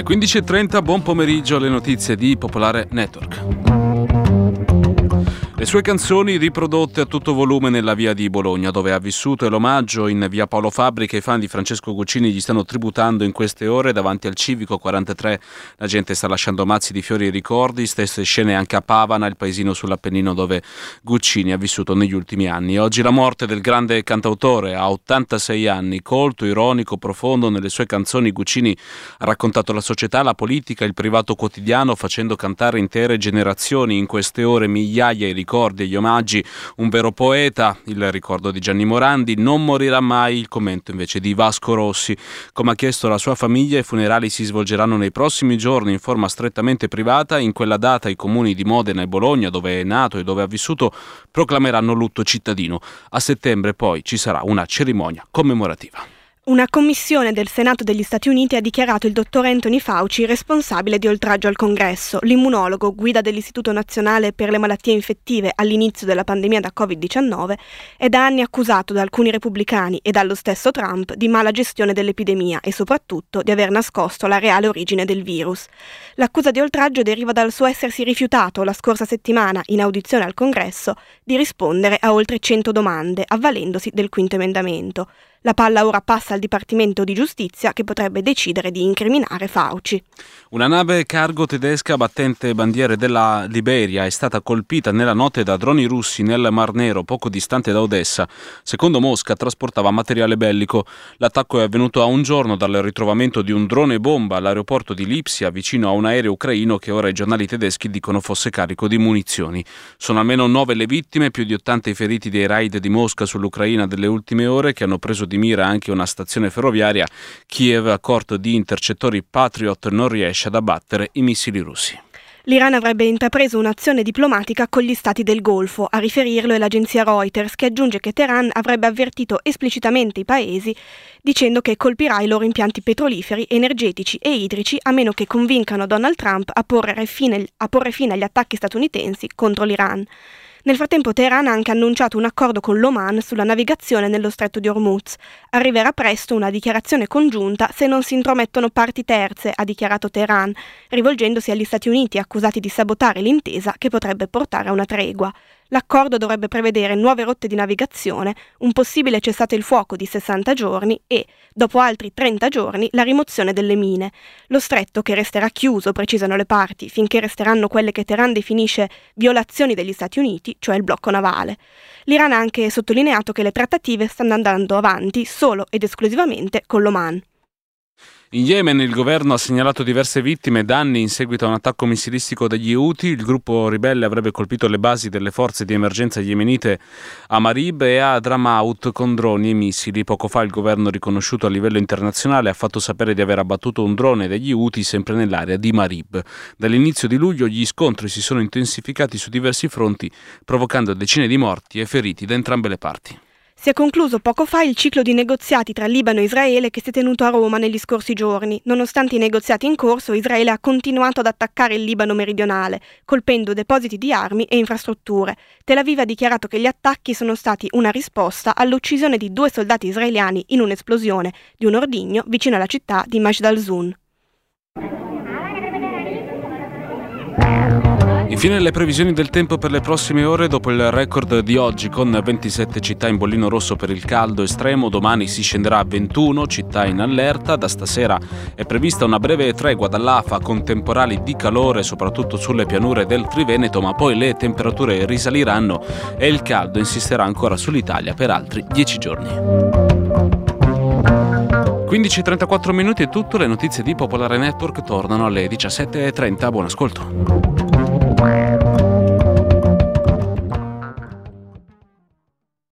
Le 15.30, buon pomeriggio, le notizie di Popolare Network. Le sue canzoni riprodotte a tutto volume nella via di Bologna, dove ha vissuto, e l'omaggio in via Paolo Fabri che i fan di Francesco Guccini gli stanno tributando in queste ore davanti al Civico 43. La gente sta lasciando mazzi di fiori e ricordi, stesse scene anche a Pavana, il paesino sull'Appennino dove Guccini ha vissuto negli ultimi anni. Oggi la morte del grande cantautore, a 86 anni, colto, ironico, profondo. Nelle sue canzoni Guccini ha raccontato la società, la politica, il privato quotidiano, facendo cantare intere generazioni. In queste ore migliaia i ricordi e gli omaggi, un vero poeta. Il ricordo di Gianni Morandi, non morirà mai. Il commento invece di Vasco Rossi. Come ha chiesto la sua famiglia, i funerali si svolgeranno nei prossimi giorni in forma strettamente privata. In quella data i comuni di Modena e Bologna, dove è nato e dove ha vissuto, proclameranno lutto cittadino. A settembre poi ci sarà una cerimonia commemorativa. Una commissione del Senato degli Stati Uniti ha dichiarato il dottor Anthony Fauci responsabile di oltraggio al Congresso. L'immunologo, guida dell'Istituto Nazionale per le Malattie Infettive all'inizio della pandemia da Covid-19, è da anni accusato da alcuni repubblicani e dallo stesso Trump di mala gestione dell'epidemia e soprattutto di aver nascosto la reale origine del virus. L'accusa di oltraggio deriva dal suo essersi rifiutato la scorsa settimana, in audizione al Congresso, di rispondere a oltre 100 domande, avvalendosi del quinto emendamento. La palla ora passa al Dipartimento di Giustizia, che potrebbe decidere di incriminare Fauci. Una nave cargo tedesca battente bandiere della Liberia è stata colpita nella notte da droni russi nel Mar Nero, poco distante da Odessa. Secondo Mosca trasportava materiale bellico. L'attacco è avvenuto a un giorno dal ritrovamento di un drone bomba all'aeroporto di Lipsia, vicino a un aereo ucraino che ora i giornali tedeschi dicono fosse carico di munizioni. Sono almeno 9 le vittime, più di 80 i feriti dei raid di Mosca sull'Ucraina delle ultime ore, che hanno preso di mira anche una stazione ferroviaria. Kiev, a corto di intercettori Patriot, non riesce ad abbattere i missili russi. L'Iran avrebbe intrapreso un'azione diplomatica con gli stati del Golfo. A riferirlo è l'agenzia Reuters, che aggiunge che Teheran avrebbe avvertito esplicitamente i paesi dicendo che colpirà i loro impianti petroliferi, energetici e idrici a meno che convincano Donald Trump a porre fine agli attacchi statunitensi contro l'Iran. Nel frattempo Teheran ha anche annunciato un accordo con l'Oman sulla navigazione nello stretto di Hormuz. Arriverà presto una dichiarazione congiunta se non si intromettono parti terze, ha dichiarato Teheran, rivolgendosi agli Stati Uniti accusati di sabotare l'intesa che potrebbe portare a una tregua. L'accordo dovrebbe prevedere nuove rotte di navigazione, un possibile cessate il fuoco di 60 giorni e, dopo altri 30 giorni, la rimozione delle mine. Lo stretto, che resterà chiuso, precisano le parti, finché resteranno quelle che Teheran definisce violazioni degli Stati Uniti, cioè il blocco navale. L'Iran ha anche sottolineato che le trattative stanno andando avanti solo ed esclusivamente con l'Oman. In Yemen il governo ha segnalato diverse vittime e danni in seguito a un attacco missilistico degli Houthi. Il gruppo ribelle avrebbe colpito le basi delle forze di emergenza yemenite a Marib e a Hadramaut con droni e missili. Poco fa il governo, riconosciuto a livello internazionale, ha fatto sapere di aver abbattuto un drone degli Houthi sempre nell'area di Marib. Dall'inizio di luglio gli scontri si sono intensificati su diversi fronti, provocando decine di morti e feriti da entrambe le parti. Si è concluso poco fa il ciclo di negoziati tra Libano e Israele che si è tenuto a Roma negli scorsi giorni. Nonostante i negoziati in corso, Israele ha continuato ad attaccare il Libano meridionale, colpendo depositi di armi e infrastrutture. Tel Aviv ha dichiarato che gli attacchi sono stati una risposta all'uccisione di 2 soldati israeliani in un'esplosione di un ordigno vicino alla città di Majd al-Zun. Infine le previsioni del tempo per le prossime ore. Dopo il record di oggi con 27 città in bollino rosso per il caldo estremo, domani si scenderà a 21 città in allerta. Da stasera è prevista una breve tregua dall'afa con temporali di calore soprattutto sulle pianure del Triveneto, ma poi le temperature risaliranno e il caldo insisterà ancora sull'Italia per altri 10 giorni. 15:34 minuti è tutto. Le notizie di Popolare Network tornano alle 17:30. Buon ascolto.